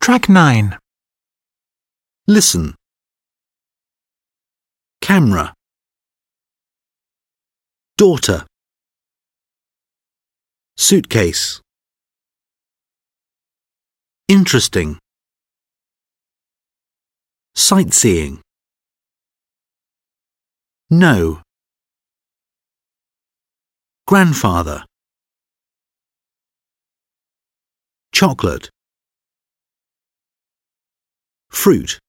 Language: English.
Track 9. Listen. Camera. Daughter. Suitcase. Interesting. Sightseeing. No. Grandfather. Chocolate. Fruit.